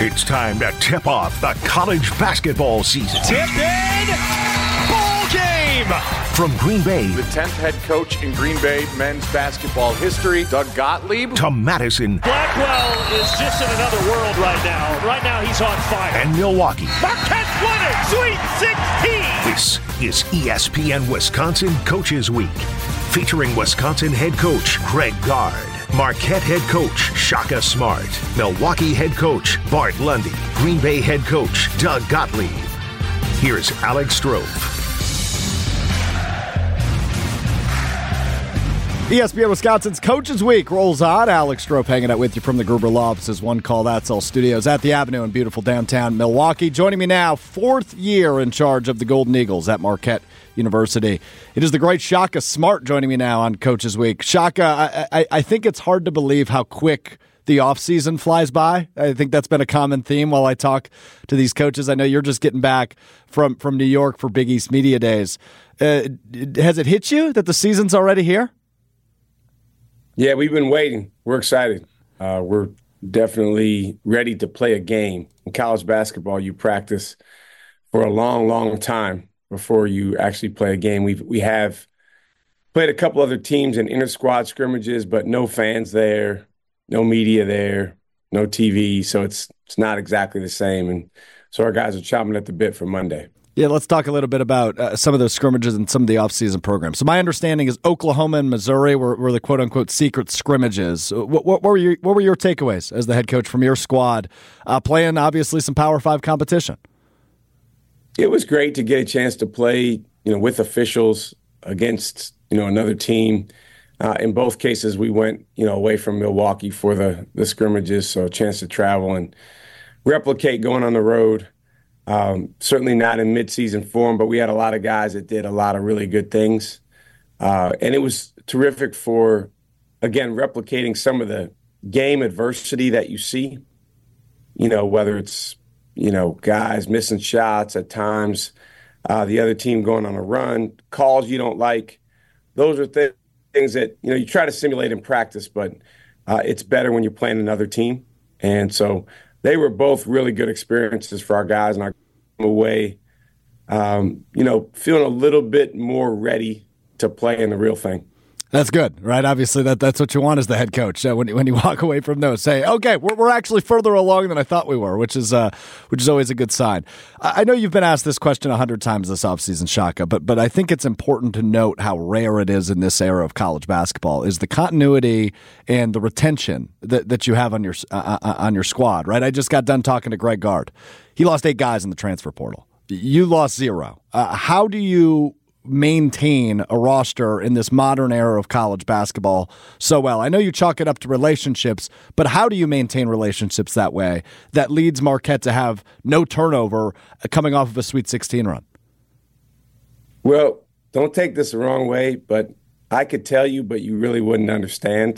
It's time to tip off the college basketball season. Tipped in! Ball game! From Green Bay, the 10th head coach in Green Bay men's basketball history, Doug Gottlieb, to Madison. Blackwell is just in another world right now. Right now he's on fire. And Milwaukee. Marquette's won it! Sweet 16! This is ESPN Wisconsin Coaches Week, featuring Wisconsin head coach Greg Gard, Marquette head coach Shaka Smart, Milwaukee head coach Bart Lundy, Green Bay head coach Doug Gottlieb. Here's Alex Strofe. ESPN Wisconsin's Coaches Week rolls on. Alex Strofe hanging out with you from the Gruber Law Office's One Call That's All studios at the Avenue in beautiful downtown Milwaukee. Joining me now, fourth year in charge of the Golden Eagles at Marquette University. It is the great Shaka Smart joining me now on Coaches Week. Shaka, I think it's hard to believe how quick the offseason flies by. I think that's been a common theme while I talk to these coaches. I know you're just getting back from New York for Big East Media Days. Has it hit you that the season's already here? Yeah, we've been waiting. We're excited. We're definitely ready to play a game. In college basketball, you practice for a long, long time before you actually play a game. We have played a couple other teams in inter-squad scrimmages, but no fans there, no media there, no TV, so it's not exactly the same. And so our guys are chomping at the bit for Monday. Yeah, let's talk a little bit about some of those scrimmages and some of the offseason programs. So my understanding is Oklahoma and Missouri were the quote-unquote secret scrimmages. What were your takeaways as the head coach from your squad, playing obviously some Power 5 competition? It was great to get a chance to play, with officials against, another team. In both cases, we went, away from Milwaukee for the scrimmages, so a chance to travel and replicate going on the road. Certainly not in midseason form, but we had a lot of guys that did a lot of really good things. And it was terrific for, again, replicating some of the game adversity that you see, whether it's, guys missing shots at times, the other team going on a run, calls you don't like. Those are things that, you try to simulate in practice, but it's better when you're playing another team. And so they were both really good experiences for our guys, and I came away, feeling a little bit more ready to play in the real thing. That's good, right? Obviously, that's what you want as the head coach. When you walk away from those, say, okay, we're actually further along than I thought we were, which is always a good sign. I know you've been asked this question 100 times this offseason, Shaka, but I think it's important to note how rare it is in this era of college basketball is the continuity and the retention that you have on your squad, right? I just got done talking to Greg Gard. He lost 8 guys in the transfer portal. You lost 0. How do you maintain a roster in this modern era of college basketball so well? I know you chalk it up to relationships, but how do you maintain relationships that way that leads Marquette to have no turnover coming off of a Sweet 16 run? Well, don't take this the wrong way, but I could tell you, but you really wouldn't understand.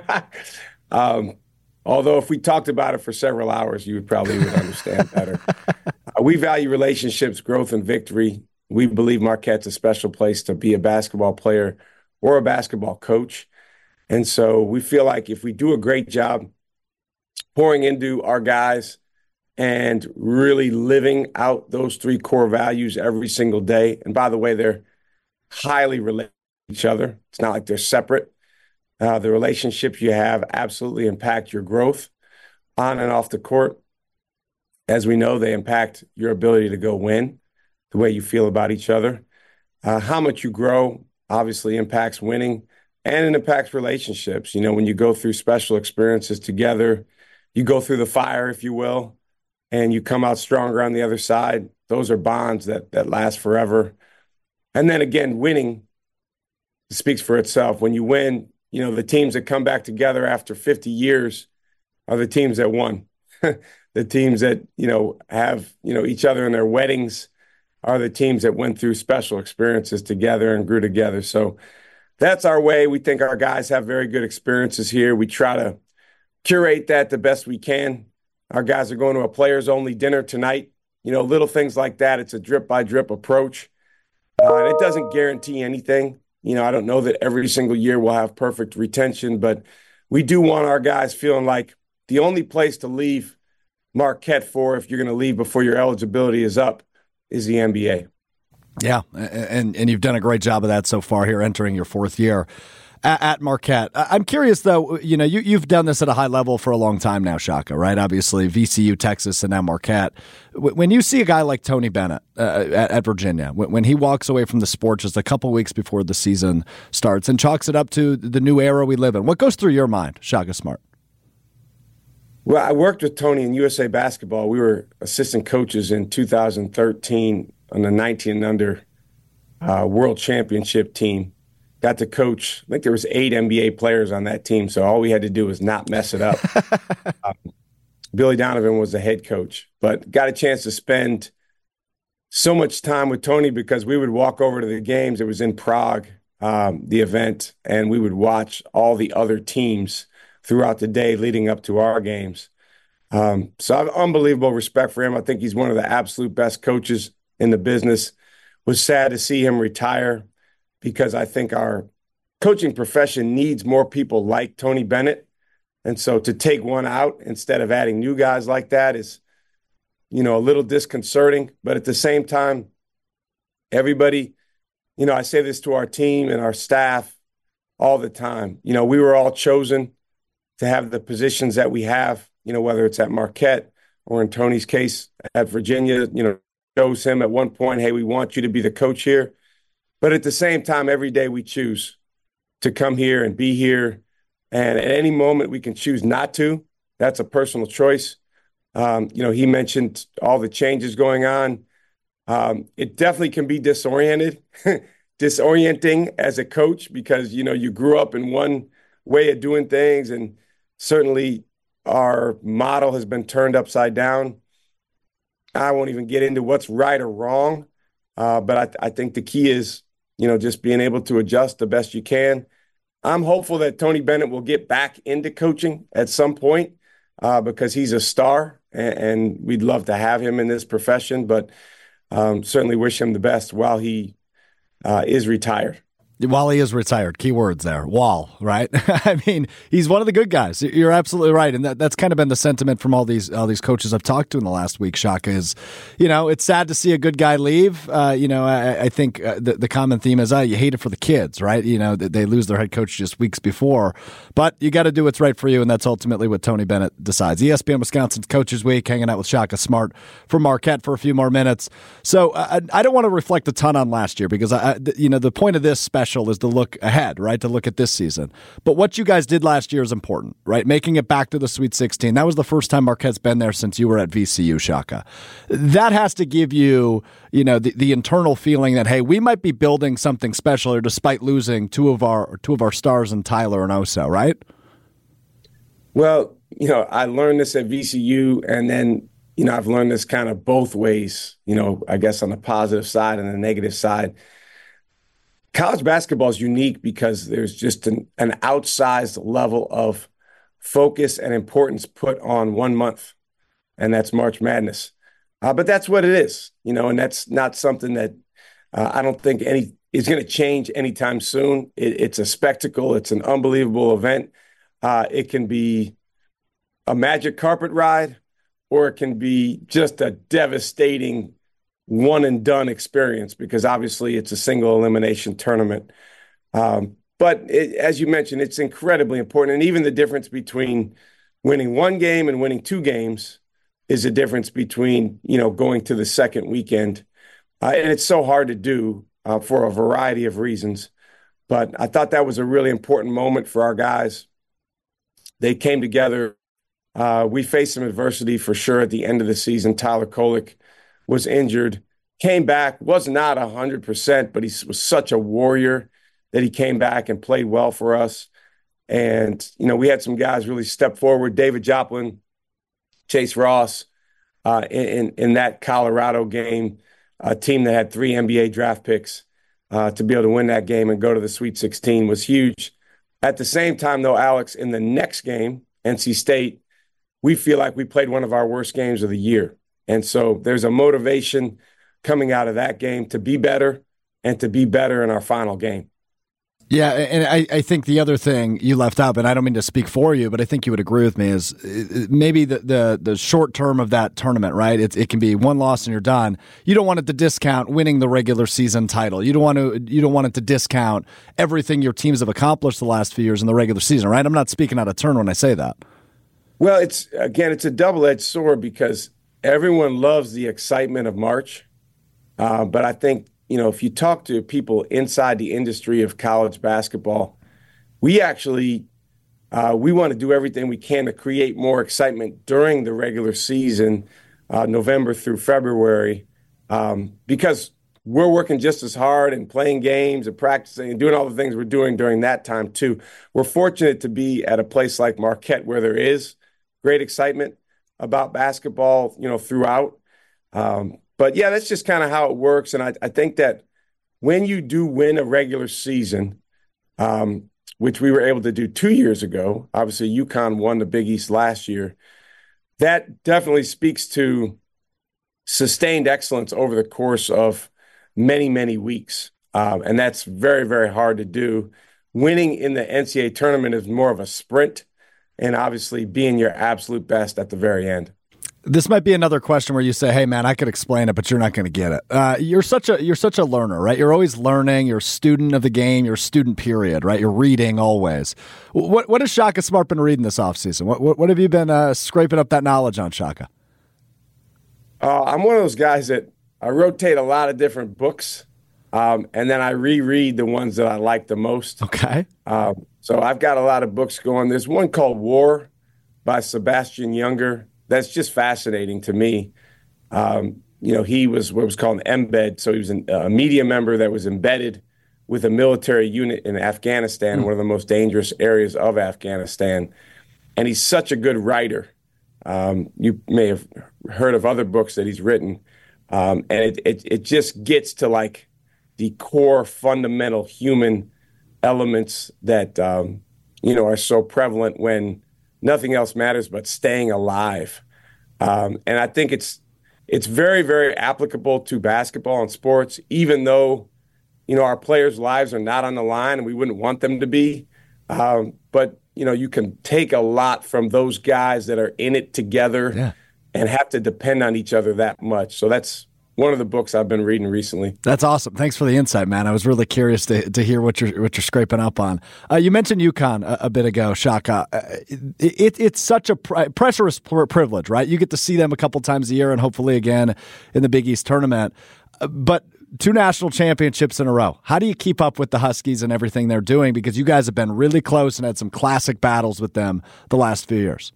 Although if we talked about it for several hours, you would understand better. We value relationships, growth, and victory. We believe Marquette's a special place to be a basketball player or a basketball coach. And so we feel like if we do a great job pouring into our guys and really living out those 3 core values every single day, and by the way, they're highly related to each other. It's not like they're separate. The relationships you have absolutely impact your growth on and off the court. As we know, they impact your ability to go win, the way you feel about each other. How much you grow obviously impacts winning, and it impacts relationships. When you go through special experiences together, you go through the fire, if you will, and you come out stronger on the other side. Those are bonds that last forever. And then again, winning speaks for itself. When you win, the teams that come back together after 50 years are the teams that won. The teams that, have, each other in their weddings are the teams that went through special experiences together and grew together. So that's our way. We think our guys have very good experiences here. We try to curate that the best we can. Our guys are going to a players-only dinner tonight. Little things like that. It's a drip-by-drip approach. And it doesn't guarantee anything. I don't know that every single year we'll have perfect retention, but we do want our guys feeling like the only place to leave Marquette for if you're going to leave before your eligibility is up is the NBA. Yeah, and you've done a great job of that so far here, entering your fourth year at Marquette. I'm curious, though, you've done this at a high level for a long time now, Shaka, right? Obviously, VCU, Texas, and now Marquette. When you see a guy like Tony Bennett at Virginia, when he walks away from the sport just a couple weeks before the season starts and chalks it up to the new era we live in, what goes through your mind, Shaka Smart? Well, I worked with Tony in USA Basketball. We were assistant coaches in 2013 on the 19 and under World Championship team. Got to coach, I think there was 8 NBA players on that team, so all we had to do was not mess it up. Billy Donovan was the head coach, but got a chance to spend so much time with Tony because we would walk over to the games. It was in Prague, the event, and we would watch all the other teams throughout the day leading up to our games. So I have unbelievable respect for him. I think he's one of the absolute best coaches in the business. Was sad to see him retire because I think our coaching profession needs more people like Tony Bennett. And so to take one out instead of adding new guys like that is, a little disconcerting. But at the same time, everybody, I say this to our team and our staff all the time. We were all chosen to have the positions that we have, whether it's at Marquette or in Tony's case at Virginia, chose him at one point, hey, we want you to be the coach here. But at the same time, every day we choose to come here and be here. And at any moment we can choose not to. That's a personal choice. He mentioned all the changes going on. It definitely can be disorienting as a coach because, you grew up in one way of doing things. And certainly our model has been turned upside down. I won't even get into what's right or wrong, but I think the key is, just being able to adjust the best you can. I'm hopeful that Tony Bennett will get back into coaching at some point because he's a star, and we'd love to have him in this profession, but certainly wish him the best while he is retired. While he is retired, key words there. While, right? I mean, he's one of the good guys. You're absolutely right, and that's kind of been the sentiment from all these coaches I've talked to in the last week. Shaka is, it's sad to see a good guy leave. I think the common theme is, you hate it for the kids, right? They lose their head coach just weeks before, but you got to do what's right for you, and that's ultimately what Tony Bennett decides. ESPN Wisconsin's Coaches Week, hanging out with Shaka Smart from Marquette for a few more minutes. So I don't want to reflect a ton on last year because the point of this special is to look ahead, right? To look at this season. But what you guys did last year is important, right? Making it back to the Sweet 16. That was the first time Marquette's been there since you were at VCU, Shaka. That has to give you, the internal feeling that, hey, we might be building something special here despite losing two of our stars in Tyler and Oso, right? Well, I learned this at VCU, and then, I've learned this kind of both ways, I guess on the positive side and the negative side. College basketball is unique because there's just an outsized level of focus and importance put on one month, and that's March Madness. But that's what it is, and that's not something that I don't think is going to change anytime soon. It's a spectacle. It's an unbelievable event. It can be a magic carpet ride, or it can be just a devastating one and done experience because obviously it's a single elimination tournament. But as you mentioned, it's incredibly important. And even the difference between winning one game and winning 2 games is a difference between, going to the second weekend. And it's so hard to do for a variety of reasons. But I thought that was a really important moment for our guys. They came together. We faced some adversity for sure at the end of the season. Tyler Kolek was injured, came back, was not 100%, but he was such a warrior that he came back and played well for us. And, we had some guys really step forward. David Joplin, Chase Ross, in that Colorado game, a team that had 3 NBA draft picks, to be able to win that game and go to the Sweet 16 was huge. At the same time, though, Alex, in the next game, NC State, we feel like we played one of our worst games of the year. And so there's a motivation coming out of that game to be better and to be better in our final game. Yeah, and I think the other thing you left out, and I don't mean to speak for you, but I think you would agree with me, is maybe the short term of that tournament, right? It can be one loss and you're done. You don't want it to discount winning the regular season title. You don't want it to discount everything your teams have accomplished the last few years in the regular season, right? I'm not speaking out of turn when I say that. Well, it's a double-edged sword because everyone loves the excitement of March, but I think, if you talk to people inside the industry of college basketball, we actually we want to do everything we can to create more excitement during the regular season, November through February, because we're working just as hard and playing games and practicing and doing all the things we're doing during that time too. We're fortunate to be at a place like Marquette where there is great excitement about basketball, throughout. But yeah, that's just kind of how it works. And I think that when you do win a regular season, which we were able to do 2 years ago, obviously UConn won the Big East last year, that definitely speaks to sustained excellence over the course of many, many weeks. And that's very, very hard to do. Winning in the NCAA tournament is more of a sprint, and obviously being your absolute best at the very end. This might be another question where you say, "Hey, man, I could explain it, but you're not going to get it." You're such a learner, right? You're always learning. You're a student of the game. You're a student, period, right? You're reading always. What has Shaka Smart been reading this offseason? What have you been scraping up that knowledge on, Shaka? I'm one of those guys that I rotate a lot of different books, and then I reread the ones that I like the most. Okay. So I've got a lot of books going. There's one called War by Sebastian Junger. That's just fascinating to me. He was what was called an embed. So he was a media member that was embedded with a military unit in Afghanistan, one of the most dangerous areas of Afghanistan. And he's such a good writer. You may have heard of other books that he's written. And it just gets to like the core fundamental human elements that, are so prevalent when nothing else matters but staying alive. And I think it's very, very applicable to basketball and sports, even though, our players' lives are not on the line and we wouldn't want them to be. But, you can take a lot from those guys that are in it together and have to depend on each other that much. So that's one of the books I've been reading recently. That's awesome. Thanks for the insight, man. I was really curious to hear what you're scraping up on. You mentioned UConn a bit ago, Shaka. It's such a pressurous privilege, right? You get to see them a couple times a year and hopefully again in the Big East tournament. But 2 national championships in a row. How do you keep up with the Huskies and everything they're doing? Because you guys have been really close and had some classic battles with them the last few years.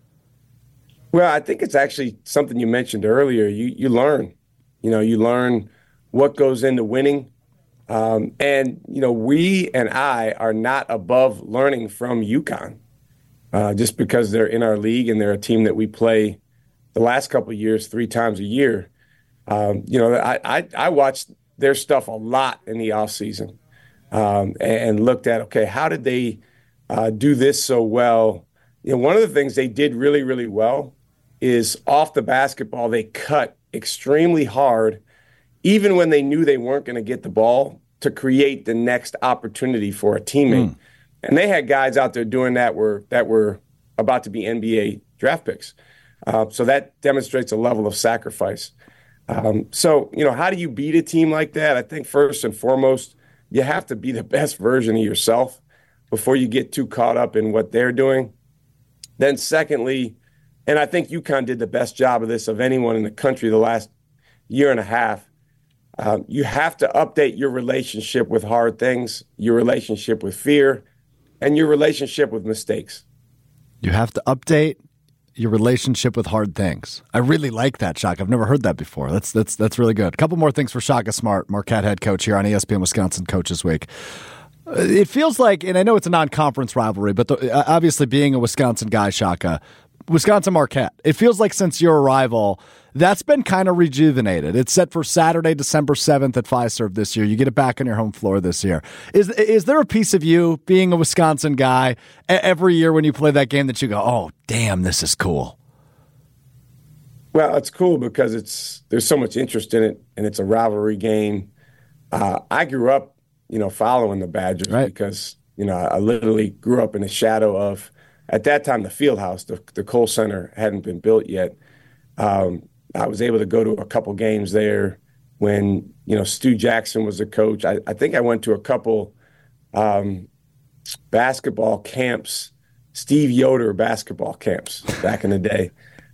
Well, I think it's actually something you mentioned earlier. You learn. You learn what goes into winning. And we and I are not above learning from UConn just because they're in our league and they're a team that we play the last couple of years 3 times a year. I watched their stuff a lot in the offseason and looked at, okay, how did they do this so well? One of the things they did really, really well is off the basketball, they cut extremely hard, even when they knew they weren't going to get the ball, to create the next opportunity for a teammate. And they had guys out there doing that were about to be NBA draft picks. So that demonstrates a level of sacrifice. So how do you beat a team like that? I think first and foremost, you have to be the best version of yourself before you get too caught up in what they're doing. Then secondly, and I think UConn did the best job of this of anyone in the country the last year and a half, you have to update your relationship with hard things, your relationship with fear, and your relationship with mistakes. You have to update your relationship with hard things. I really like that, Shaka. I've never heard that before. That's really good. A couple more things for Shaka Smart, Marquette head coach here on ESPN Wisconsin Coaches Week. It feels like, and I know it's a non-conference rivalry, but obviously being a Wisconsin guy, Shaka, Wisconsin-Marquette, it feels like since your arrival, that's been kind of rejuvenated. It's set for Saturday, December 7th at Fiserv this year. You get it back on your home floor this year. Is there a piece of you, being a Wisconsin guy, every year when you play that game that you go, oh, damn, this is cool? Well, it's cool because there's so much interest in it, and it's a rivalry game. I grew up following the Badgers right. because, I literally grew up in the shadow of, at that time, the field house. The Kohl Center hadn't been built yet. I was able to go to a couple games there when, Stu Jackson was the coach. I think I went to a couple basketball camps, Steve Yoder basketball camps back in the day.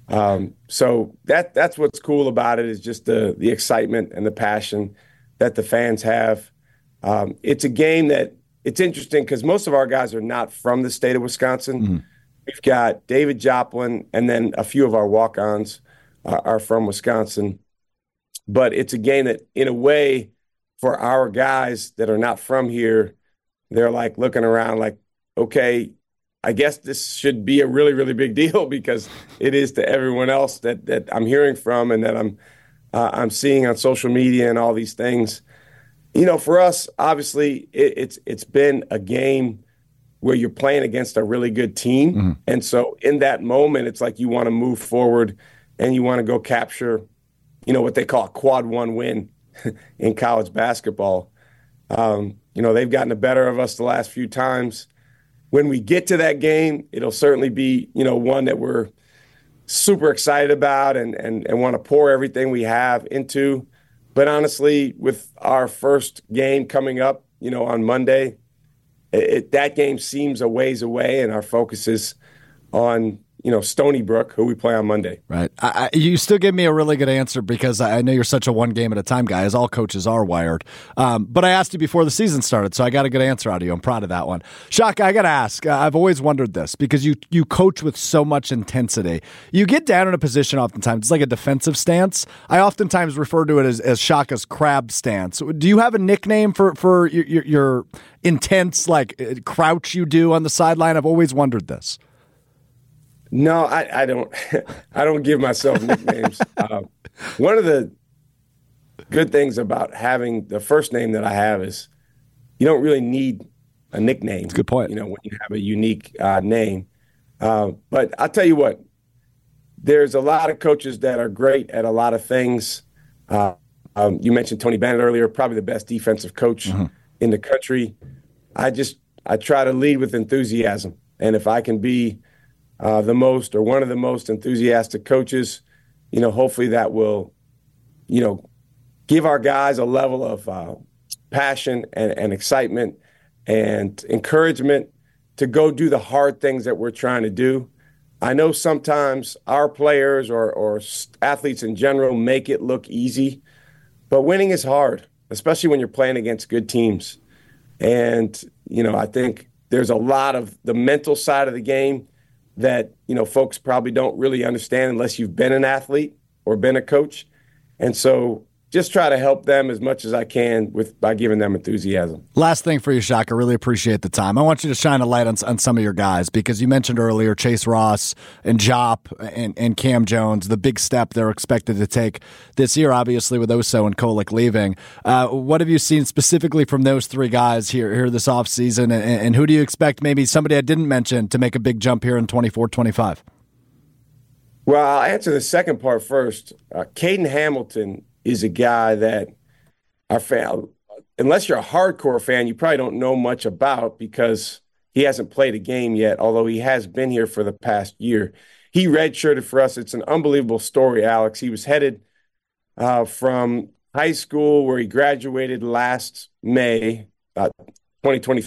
So that's what's cool about it is just the excitement and the passion that the fans have. It's a game that it's interesting because most of our guys are not from the state of Wisconsin. Mm-hmm. We've got David Joplin, and then a few of our walk-ons are from Wisconsin. But it's a game that, in a way, for our guys that are not from here, they're like looking around like, okay, I guess this should be a really, really big deal because it is to everyone else that I'm hearing from and that I'm seeing on social media and all these things. For us, obviously, it's been a game where you're playing against a really good team. Mm-hmm. And so in that moment, it's like you want to move forward and you want to go capture, what they call a quad one win in college basketball. They've gotten the better of us the last few times. When we get to that game, it'll certainly be, one that we're super excited about and want to pour everything we have into. But honestly, with our first game coming up, on Monday, that game seems a ways away, and our focus is on, Stony Brook, who we play on Monday. Right. You still give me a really good answer because I know you're such a one game at a time guy, as all coaches are wired. But I asked you before the season started, so I got a good answer out of you. I'm proud of that one. Shaka, I got to ask. I've always wondered this because you coach with so much intensity. You get down in a position oftentimes, it's like a defensive stance. I oftentimes refer to it as Shaka's crab stance. Do you have a nickname for your intense crouch you do on the sideline? I've always wondered this. No, I don't. I don't give myself nicknames. One of the good things about having the first name that I have is you don't really need a nickname. That's a good point. When you have a unique name. But I'll tell you what, there's a lot of coaches that are great at a lot of things. You mentioned Tony Bennett earlier, probably the best defensive coach in the country. I try to lead with enthusiasm, and if I can be the most or one of the most enthusiastic coaches, hopefully that will, give our guys a level of passion and excitement and encouragement to go do the hard things that we're trying to do. I know sometimes our players or athletes in general make it look easy, but winning is hard, especially when you're playing against good teams. And, I think there's a lot of the mental side of the game that, folks probably don't really understand unless you've been an athlete or been a coach. And so just try to help them as much as I can by giving them enthusiasm. Last thing for you, Shaka, really appreciate the time. I want you to shine a light on some of your guys because you mentioned earlier Chase Ross and Jop and Cam Jones, the big step they're expected to take this year, obviously with Oso and Kolek leaving. What have you seen specifically from those three guys here this offseason, and who do you expect maybe somebody I didn't mention to make a big jump here in 24-25? Well, I'll answer the second part first. Caden Hamilton is a guy that our fan, unless you're a hardcore fan, you probably don't know much about because he hasn't played a game yet, although he has been here for the past year. He redshirted for us. It's an unbelievable story, Alex. He was headed from high school where he graduated last May, 2020,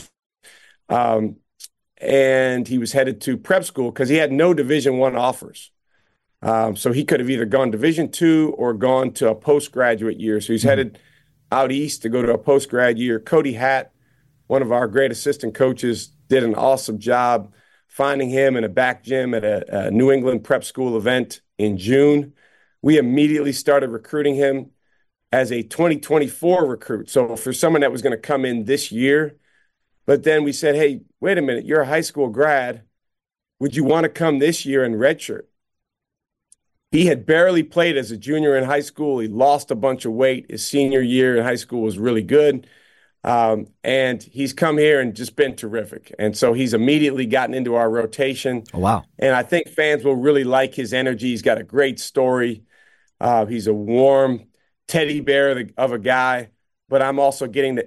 and he was headed to prep school because he had no Division I offers. So he could have either gone Division II or gone to a postgraduate year. So he's headed out east to go to a postgrad year. Cody Hatt, one of our great assistant coaches, did an awesome job finding him in a back gym at a New England prep school event in June. We immediately started recruiting him as a 2024 recruit. So for someone that was going to come in this year, but then we said, hey, wait a minute, you're a high school grad. Would you want to come this year and redshirt? He had barely played as a junior in high school. He lost a bunch of weight. His senior year in high school was really good. And he's come here and just been terrific. And so he's immediately gotten into our rotation. Oh, wow. And I think fans will really like his energy. He's got a great story. He's a warm teddy bear of a guy. But I'm also getting to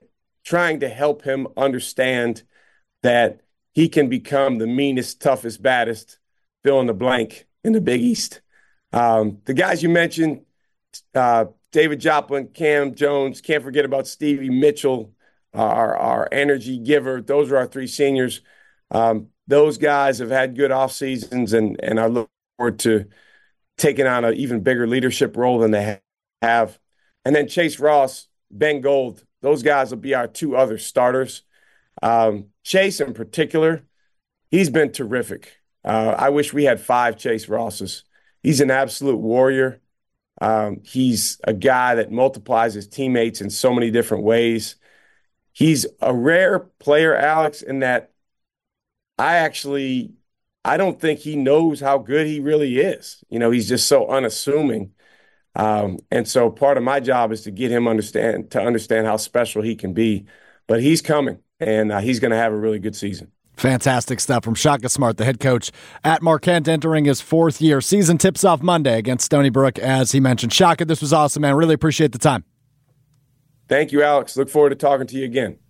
trying to help him understand that he can become the meanest, toughest, baddest, fill in the blank in the Big East. The guys you mentioned, David Joplin, Cam Jones, can't forget about Stevie Mitchell, our energy giver. Those are our three seniors. Those guys have had good off seasons, and I look forward to taking on an even bigger leadership role than they have. And then Chase Ross, Ben Gold, those guys will be our two other starters. Chase in particular, he's been terrific. I wish we had 5 Chase Rosses. He's an absolute warrior. He's a guy that multiplies his teammates in so many different ways. He's a rare player, Alex, in that I don't think he knows how good he really is. He's just so unassuming. And so part of my job is to get him to understand how special he can be. But he's coming, and he's going to have a really good season. Fantastic stuff from Shaka Smart, the head coach at Marquette, entering his 4th year. Season tips off Monday against Stony Brook, as he mentioned. Shaka, this was awesome, man. Really appreciate the time. Thank you, Alex. Look forward to talking to you again.